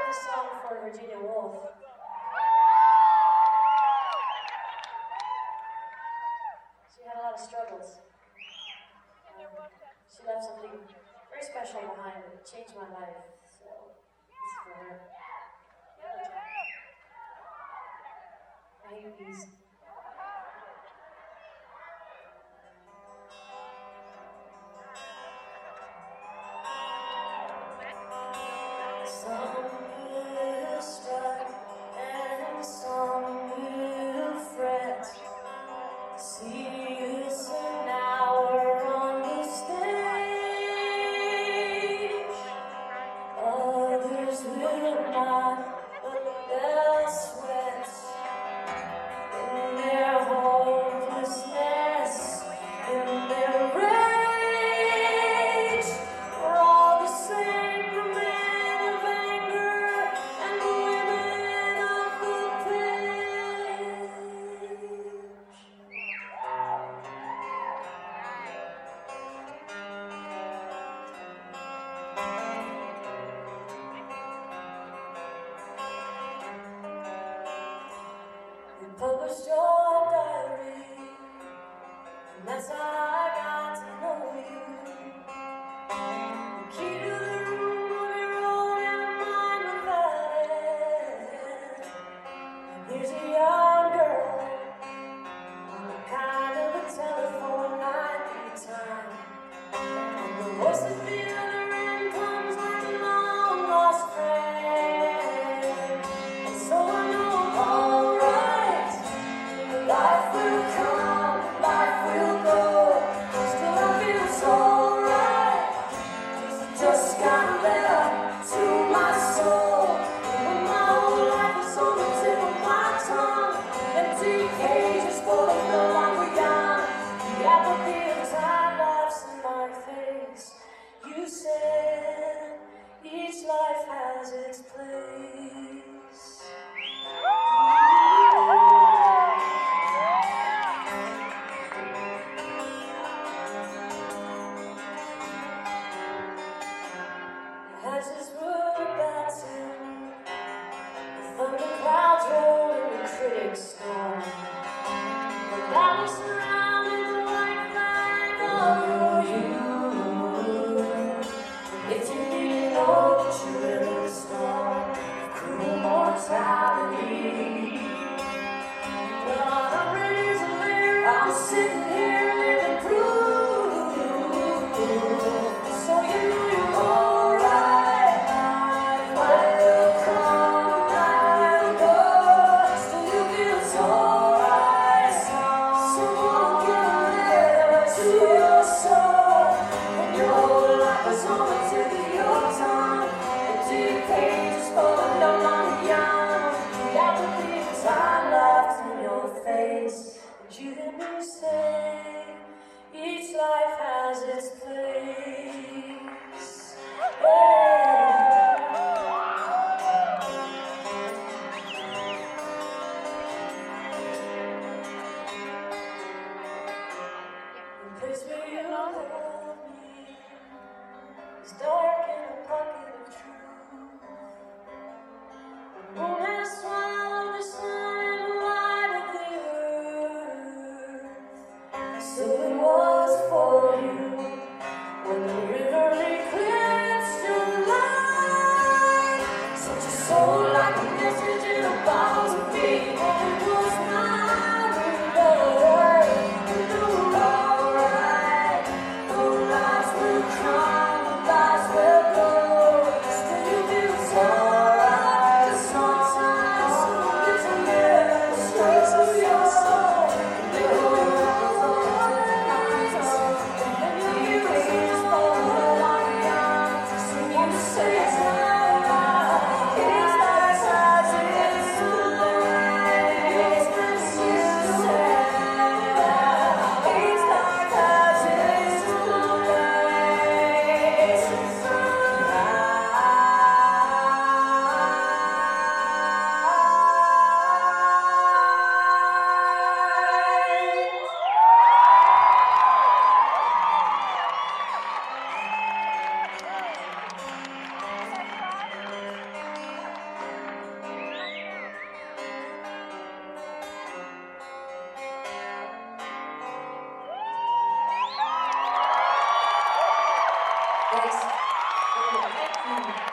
this song for Virginia Woolf. She had a lot of struggles. She left something very special behind that changed my life. So this is for her. I hate these. Some will strut and some will fret. See us an hour on the stage. Others will not, but they'll sweat in their hopelessness, in their rage. We're all the same, the men of anger and the women of the page. You published your diary, and that's how I got to know you. The key to the room of your own and mine without it. And here's a young girl on a kind of a telephone line anytime. And the voice at the other end comes like a long lost friend. And so I know, alright, life will come, life will go. Still I feel so right. Just got better to my soul. When my whole life was on the tip of my tongue. Empty cages full of the long beyond. The apathy of time laughs in my face. You said each life has its place. Ashes were bouncing, the thunder clouds roll and the critics storm. The battle surrounded the white flag of you. If you didn't know that you're in the storm of cruel mortality, well, I'm ready to live. I'm sitting here living proof. So you know you're alright. Life will come, life will go. Still you feel so Thanks. Thank you.